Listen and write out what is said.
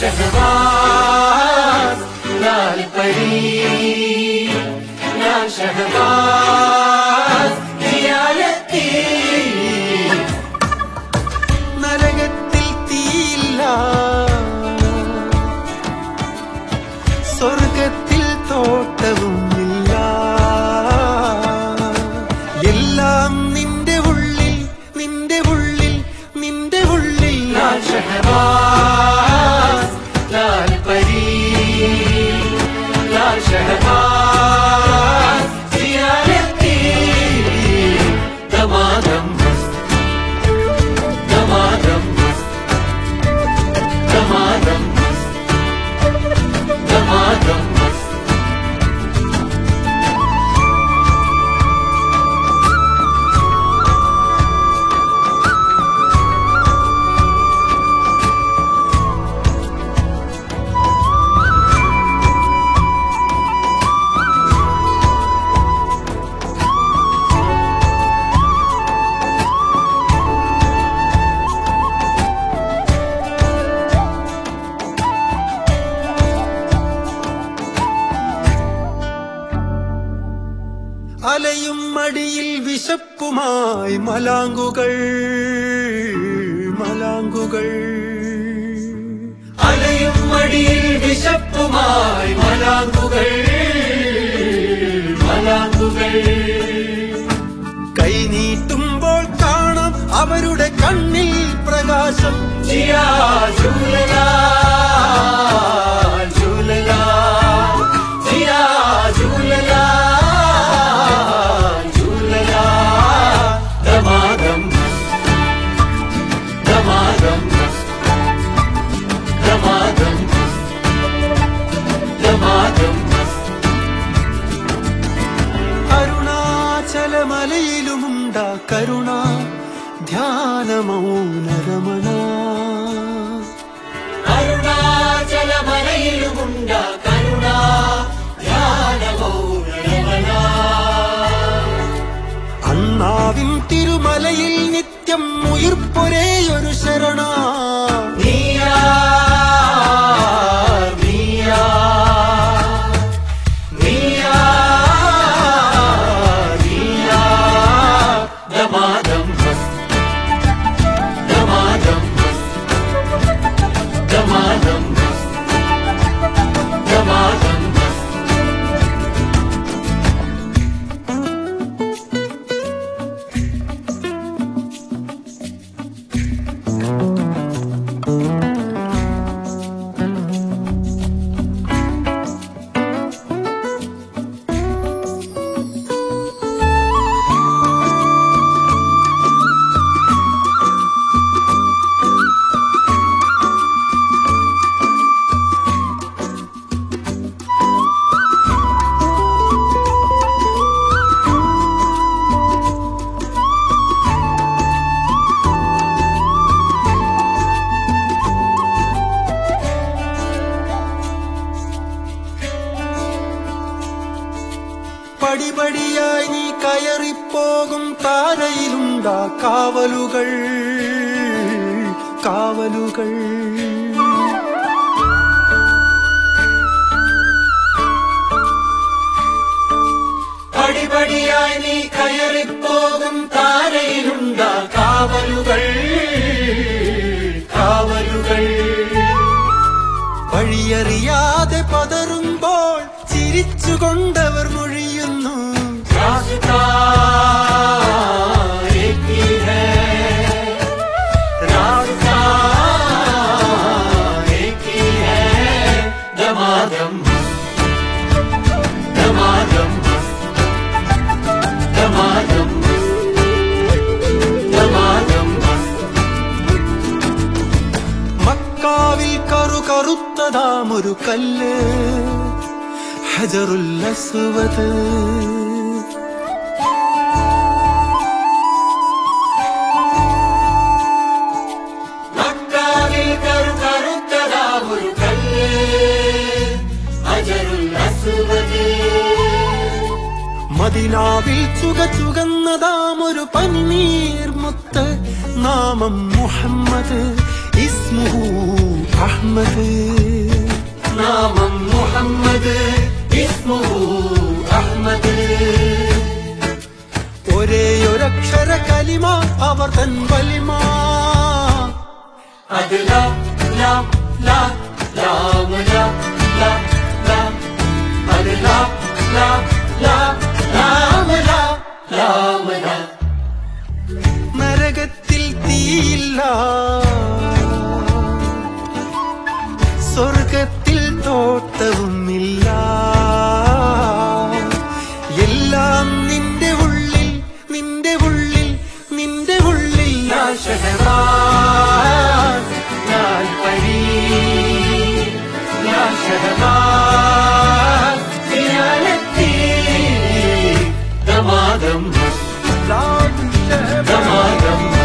शहबाज लाल परी या शहबाज जियारती നരകത്തിൽ തീയില്ല സ്വർഗത്തിൽ തോട്ടവുമില്ല എല്ലാം നിന്റെ ഉള്ളിൽ നിന്റെ ഉള്ളിൽ നിന്റെ ഉള്ളിൽ ലാൽ ഷഹബാസ് ലാൽ പരി ലാൽ ഷഹബാസ് സിയാരത്തി ദമാദം ദമാദം ദമാദം ദമാദം അലയും മടിയിൽ വിശപ്പുമായി മലാങ്കുകൾ മലാങ്കുകൾ അലയും മടിയിൽ വിശപ്പുമായി മലാങ്കുകൾ മലാങ്കുകൾ കൈനീട്ടുമ്പോൾ കാണാം അവരുടെ കണ്ണിൽ പ്രകാശം ജിയാ ജൂലലാ ജൂലലാ ജിയാ ജൂലലാ അരുണാചലമലയിലുമുണ്ട കരുണ ധ്യാനമൗനരമണ അരുണാചലമലയിലുമുണ്ട കരുണ ധ്യാനമൗനരമണ അണ്ണാവിൻ തിരുമലയിൽ നിത്യം ഉയിർപ്പൊരേയൊരു ശരണ നീയാ നീയാ നീയാ നീയാ ദമാദം ദമാദം ദമാദം ദമാദം പടിപടിയായി നീ കയറിപ്പോകും താരയിലുണ്ടാ കാവലുകൾ കാവലുകൾ പടിപടിയായി നീ കയറിപ്പോകും താരയിലുണ്ടാ കാവലുകൾ കാവലുകൾ വഴിയറിയാതെ പതറുമ്പോൾ ചിരിച്ചുകൊണ്ടവർ മൊഴിയുന്നു രാസ്താ ഏക് ഹി ഹൈ രാസ്താ ഏക് ഹി ഹൈ ദമാദം ദമാദം ദമാദം ദമാദം മക്കാവിൽ കറുകറുത്തതാമൊരു കല്ല് ഹജറുൽ അസ്വദ് മക്കാവിൽ കറുകറുത്തതാമൊരു കല്ല് ഹജറുൽ അസ്വദ് മദീനാവിൽ ചുകന്നതാമൊരു പന്നീർ മുത്ത് നാമം മുഹമ്മദ് ഇസ്മുഹു അഹ്മദ് നാമം മുഹമ്മദ് ഇസ്മുഹു അഹ്മദ് ഒരേയൊരക്ഷര കലിമ അവർ തൻ വലിമ അത് ലാ ലാ ലാ ലാം ലാ ലാ ലാ അത് ലാ ലാ ലാ ലാം ലാ ലാം ലാ നരകത്തിൽ തീയില്ല സ്വർഗത്തിൽ തോട്ടവുമില്ല എല്ലാം നിന്റെ ഉള്ളിൽ നിന്റെ ഉള്ളിൽ നിന്റെ ഉള്ളിൽ ലാ ഷഹബാസ് ലാൽ പരി ലാ ഷഹബാസ് സിയാലത്തി ദമാദം ദമാദം